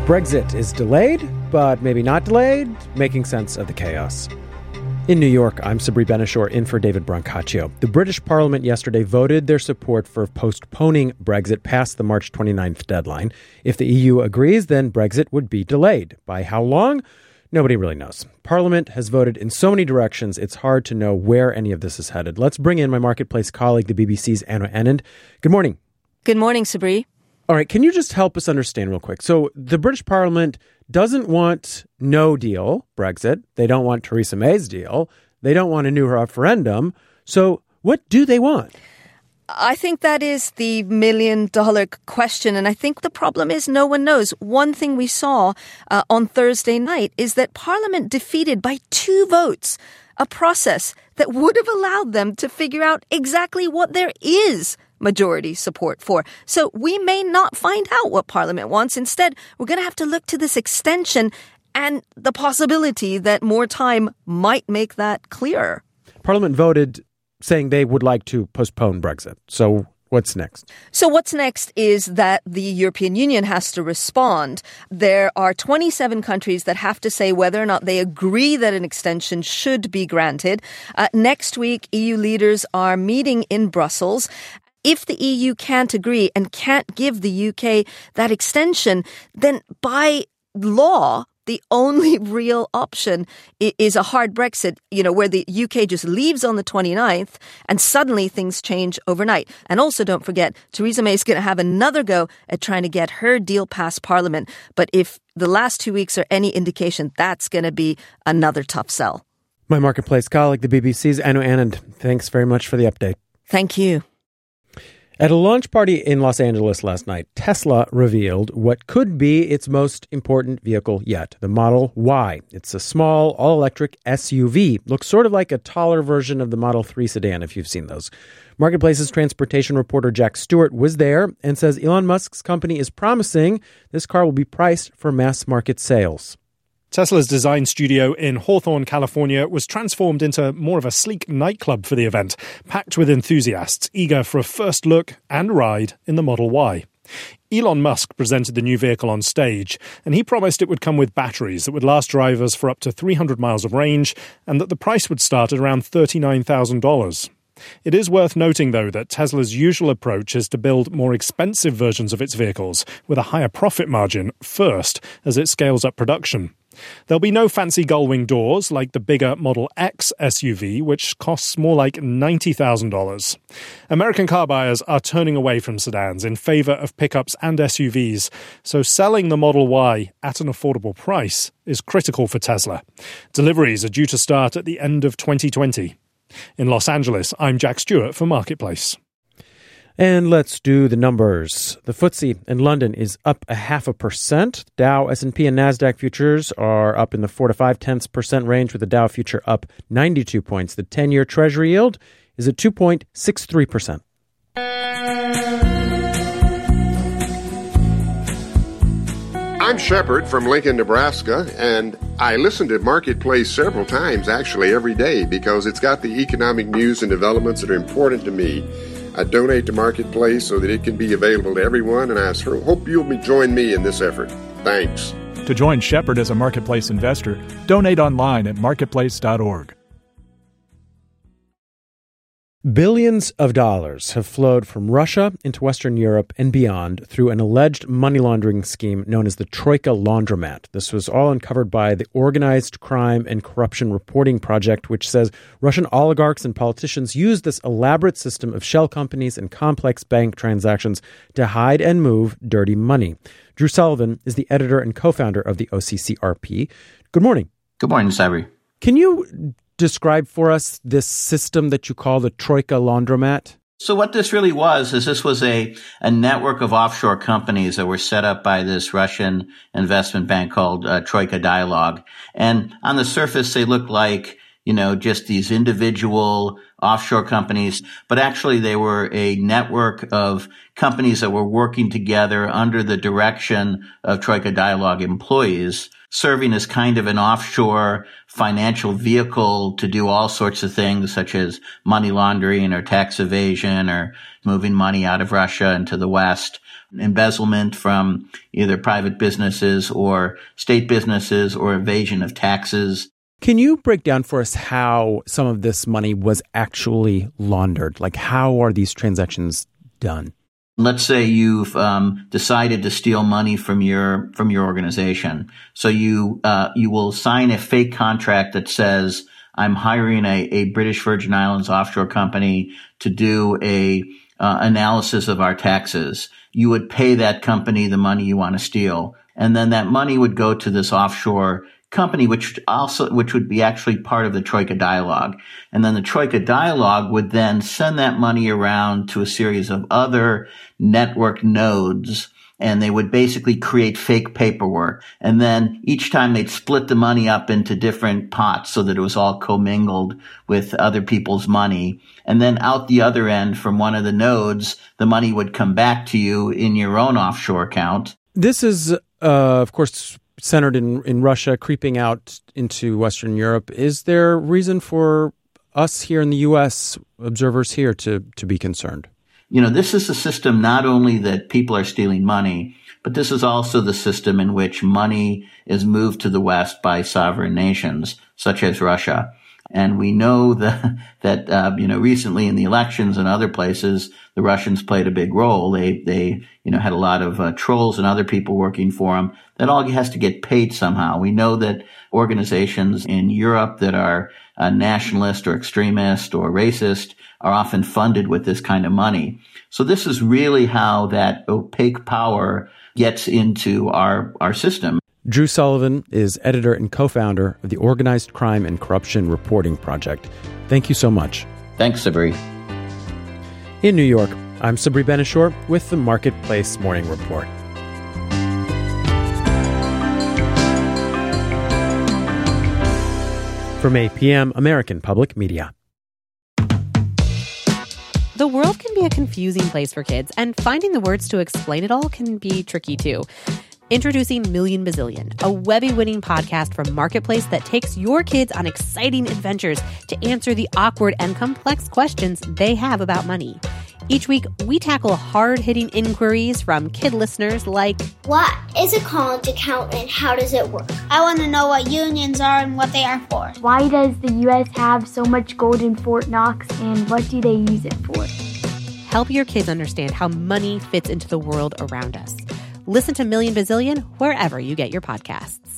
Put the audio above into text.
Brexit is delayed, but maybe not delayed, making sense of the chaos. In New York, I'm Sabri Benishore in for David Brancaccio. The British Parliament yesterday voted their support for postponing Brexit past the March 29th deadline. If the EU agrees, then Brexit would be delayed. By how long? Nobody really knows. Parliament has voted in so many directions, it's hard to know where any of this is headed. Let's bring in my Marketplace colleague, the BBC's Anu Anand. Good morning. Good morning, Sabri. All right, can you just help us understand real quick? So the British Parliament doesn't want no deal, Brexit. They don't want Theresa May's deal. They don't want a new referendum. So what do they want? I think that is the million-dollar question, and I think the problem is no one knows. One thing we saw on Thursday night is that Parliament defeated by 2 votes a process that would have allowed them to figure out exactly what there is majority support for. So we may not find out what Parliament wants. Instead, we're going to have to look to this extension and the possibility that more time might make that clearer. Parliament voted saying they would like to postpone Brexit. So what's next? So what's next is that the European Union has to respond. There are 27 countries that have to say whether or not they agree that an extension should be granted. Next week, EU leaders are meeting in Brussels. If the EU can't agree and can't give the UK that extension, then by law, the only real option is a hard Brexit, where the UK just leaves on the 29th and suddenly things change overnight. And also don't forget, Theresa May is going to have another go at trying to get her deal past Parliament. But if the last 2 weeks are any indication, that's going to be another tough sell. My Marketplace colleague, the BBC's Anu Anand. Thanks very much for the update. Thank you. At a launch party in Los Angeles last night, Tesla revealed what could be its most important vehicle yet, the Model Y. It's a small, all-electric SUV. Looks sort of like a taller version of the Model 3 sedan, if you've seen those. Marketplace's transportation reporter Jack Stewart was there and says Elon Musk's company is promising this car will be priced for mass-market sales. Tesla's design studio in Hawthorne, California, was transformed into more of a sleek nightclub for the event, packed with enthusiasts eager for a first look and ride in the Model Y. Elon Musk presented the new vehicle on stage, and he promised it would come with batteries that would last drivers for up to 300 miles of range, and that the price would start at around $39,000. It is worth noting, though, that Tesla's usual approach is to build more expensive versions of its vehicles with a higher profit margin first as it scales up production. There'll be no fancy gull-wing doors like the bigger Model X SUV, which costs more like $90,000. American car buyers are turning away from sedans in favor of pickups and SUVs, so selling the Model Y at an affordable price is critical for Tesla. Deliveries are due to start at the end of 2020. In Los Angeles, I'm Jack Stewart for Marketplace. And let's do the numbers. The FTSE in London is up 0.5%. Dow, S&P, and NASDAQ futures are up in the 4 to 0.5% range, with the Dow future up 92 points. The 10-year Treasury yield is at 2.63%. I'm Shepard from Lincoln, Nebraska, and I listen to Marketplace several times, actually every day, because it's got the economic news and developments that are important to me. I donate to Marketplace so that it can be available to everyone, and I hope you'll join me in this effort. Thanks. To join Shepard as a Marketplace investor, donate online at marketplace.org. Billions of dollars have flowed from Russia into Western Europe and beyond through an alleged money laundering scheme known as the Troika Laundromat. This was all uncovered by the Organized Crime and Corruption Reporting Project, which says Russian oligarchs and politicians used this elaborate system of shell companies and complex bank transactions to hide and move dirty money. Drew Sullivan is the editor and co-founder of the OCCRP. Good morning. Good morning, Sabri. Can you describe for us this system that you call the Troika Laundromat? So what this really was is this was a network of offshore companies that were set up by this Russian investment bank called Troika Dialog. And on the surface, they looked like just these individual offshore companies, but actually they were a network of companies that were working together under the direction of Troika Dialogue employees, serving as kind of an offshore financial vehicle to do all sorts of things such as money laundering or tax evasion or moving money out of Russia into the West, embezzlement from either private businesses or state businesses, or evasion of taxes. Can you break down for us how some of this money was actually laundered? Like, how are these transactions done? Let's say you've decided to steal money from your organization. So you will sign a fake contract that says, I'm hiring a British Virgin Islands offshore company to do a analysis of our taxes. You would pay that company the money you want to steal, and then that money would go to this offshore company, which would be actually part of the Troika Dialogue. And then the Troika Dialogue would then send that money around to a series of other network nodes, and they would basically create fake paperwork. And then each time they'd split the money up into different pots so that it was all commingled with other people's money. And then out the other end from one of the nodes, the money would come back to you in your own offshore account. This is, of course, centered in Russia, creeping out into Western Europe. Is there reason for us here in the U.S., observers here, to be concerned? This is a system not only that people are stealing money, but this is also the system in which money is moved to the West by sovereign nations, such as Russia. And we know that recently in the elections and other places, the Russians played a big role. They had a lot of trolls and other people working for them. That all has to get paid somehow. We know that organizations in Europe that are nationalist or extremist or racist are often funded with this kind of money. So this is really how that opaque power gets into our system. Drew Sullivan is editor and co-founder of the Organized Crime and Corruption Reporting Project. Thank you so much. Thanks, Sabri. In New York, I'm Sabri Ben-Achour with the Marketplace Morning Report. From APM, American Public Media. The world can be a confusing place for kids, and finding the words to explain it all can be tricky too. Introducing Million Bazillion, a Webby-winning podcast from Marketplace that takes your kids on exciting adventures to answer the awkward and complex questions they have about money. Each week, we tackle hard-hitting inquiries from kid listeners like, what is a college account and how does it work? I want to know what unions are and what they are for. Why does the U.S. have so much gold in Fort Knox, and what do they use it for? Help your kids understand how money fits into the world around us. Listen to Million Bazillion wherever you get your podcasts.